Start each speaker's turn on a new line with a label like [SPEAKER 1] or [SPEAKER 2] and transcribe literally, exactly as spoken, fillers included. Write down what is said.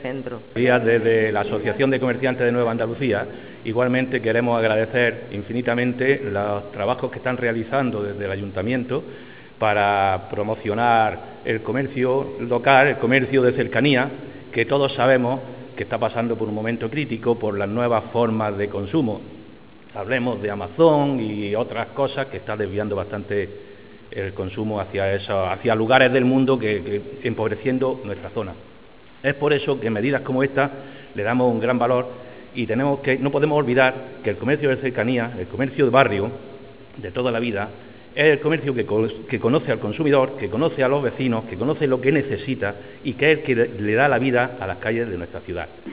[SPEAKER 1] Centro.
[SPEAKER 2] Desde la Asociación de Comerciantes de Nueva Andalucía, igualmente queremos agradecer infinitamente los trabajos que están realizando desde el Ayuntamiento para promocionar el comercio local, el comercio de cercanía, que todos sabemos que está pasando por un momento crítico por las nuevas formas de consumo. Hablemos de Amazon y otras cosas que están desviando bastante el consumo hacia, esos, hacia lugares del mundo que, que empobreciendo nuestra zona. Es por eso que medidas como esta le damos un gran valor y tenemos que, no podemos olvidar que el comercio de cercanía, el comercio de barrio de toda la vida, es el comercio que, que conoce al consumidor, que conoce a los vecinos, que conoce lo que necesita y que es el que le da la vida a las calles de nuestra ciudad.